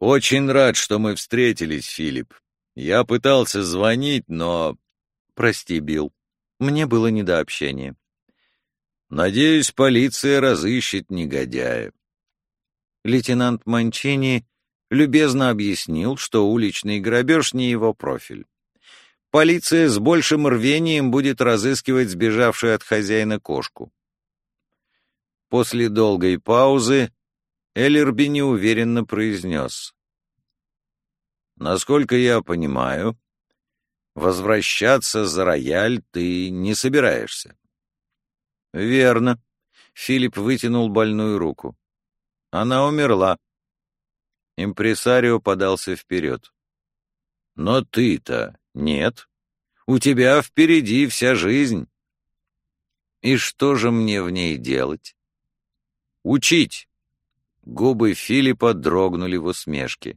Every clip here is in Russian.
«Очень рад, что мы встретились, Филипп. Я пытался звонить, но...» «Прости, Билл. Мне было не до общения». «Надеюсь, полиция разыщет негодяя». Лейтенант Манчини любезно объяснил, что уличный грабеж не его профиль. Полиция с большим рвением будет разыскивать сбежавшую от хозяина кошку. После долгой паузы Эллерби неуверенно произнес: «Насколько я понимаю, возвращаться за рояль ты не собираешься». «Верно», — Филипп вытянул больную руку. «Она умерла». Импресарио подался вперед. «Но ты-то нет. У тебя впереди вся жизнь». «И что же мне в ней делать?» «Учить». Губы Филиппа дрогнули в усмешке.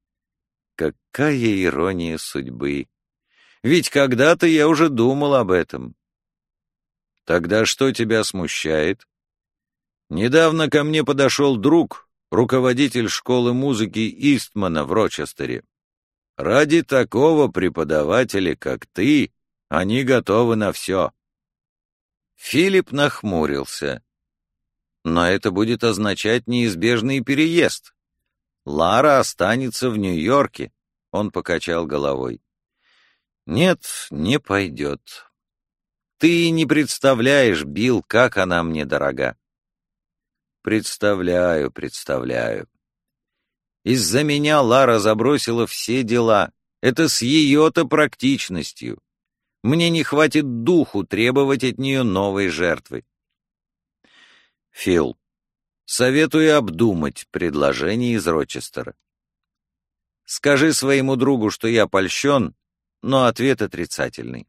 Какая ирония судьбы! Ведь когда-то я уже думал об этом. Тогда что тебя смущает? Недавно ко мне подошел друг, руководитель школы музыки Истмана в Рочестере. Ради такого преподавателя, как ты, они готовы на все. Филипп нахмурился. Но это будет означать неизбежный переезд. Лара останется в Нью-Йорке. Он покачал головой. Нет, не пойдет. Ты не представляешь, Билл, как она мне дорога. Представляю. Из-за меня Лара забросила все дела. Это с ее-то практичностью. Мне не хватит духу требовать от нее новой жертвы. Фил, советую обдумать предложение из Рочестера. Скажи своему другу, что я польщен, но ответ отрицательный.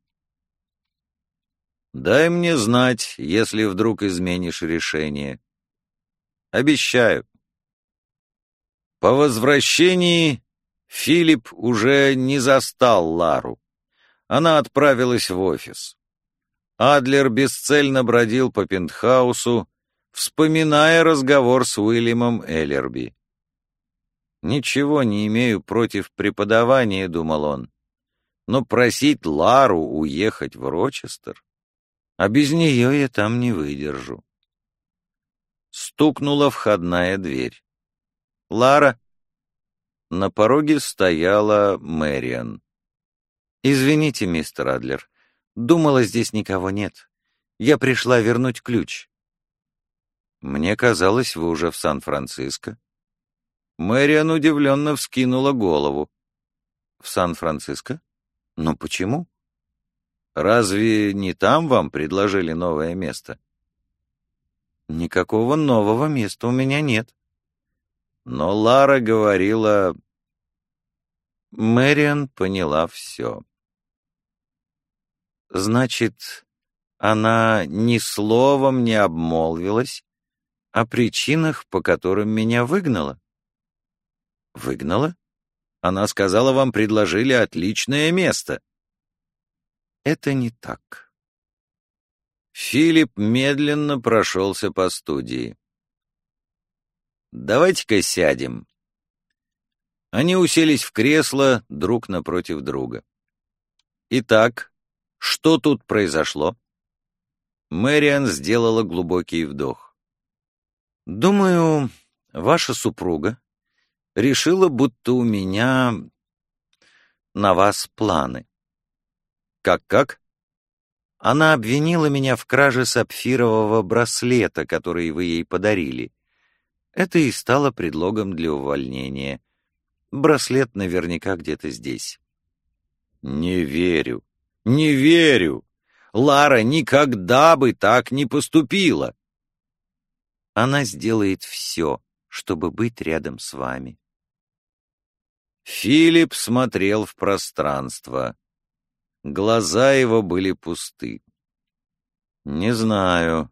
Дай мне знать, если вдруг изменишь решение. Обещаю. По возвращении Филипп уже не застал Лару. Она отправилась в офис. Адлер бесцельно бродил по пентхаусу, вспоминая разговор с Уильямом Эллерби. «Ничего не имею против преподавания», — думал он, «но просить Лару уехать в Рочестер, а без нее я там не выдержу». Стукнула входная дверь. «Лара?» На пороге стояла Мэриан. «Извините, мистер Адлер, думала, здесь никого нет. Я пришла вернуть ключ». «Мне казалось, вы уже в Сан-Франциско». Мэриан удивленно вскинула голову. «В Сан-Франциско? Но почему? Разве не там вам предложили новое место?» «Никакого нового места у меня нет». Но Лара говорила... Мэриан поняла все. Значит, она ни словом не обмолвилась о причинах, по которым меня выгнала? Выгнала? Она сказала, вам предложили отличное место. Это не так. Филипп медленно прошелся по студии. Давайте-ка сядем. Они уселись в кресло друг напротив друга. Итак, что тут произошло? Мэриан сделала глубокий вдох. Думаю, ваша супруга решила, будто у меня на вас планы. Как? Она обвинила меня в краже сапфирового браслета, который вы ей подарили. Это и стало предлогом для увольнения. Браслет наверняка где-то здесь. Не верю. Лара никогда бы так не поступила. Она сделает все, чтобы быть рядом с вами. Филипп смотрел в пространство. Глаза его были пусты. Не знаю,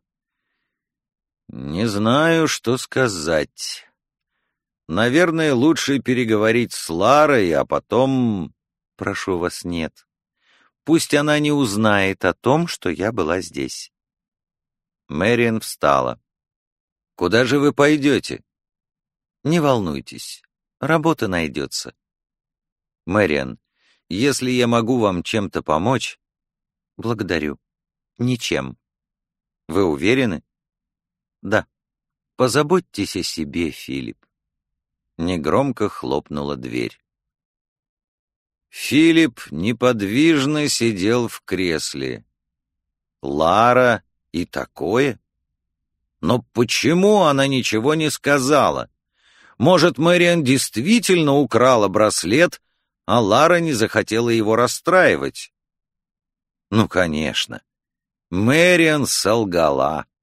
что сказать. Наверное, лучше переговорить с Ларой, а потом... Прошу вас, нет. Пусть она не узнает о том, что я была здесь. Мэриан встала. Куда же вы пойдете? Не волнуйтесь. Работа найдется. Мэриан, если я могу вам чем-то помочь... Благодарю. Ничем. Вы уверены? Да. Позаботьтесь о себе, Филипп. Негромко хлопнула дверь. Филипп неподвижно сидел в кресле. Лара и такое? Но почему она ничего не сказала? Может, Мэриан действительно украла браслет, а Лара не захотела его расстраивать? Ну, конечно. Мэриан солгала.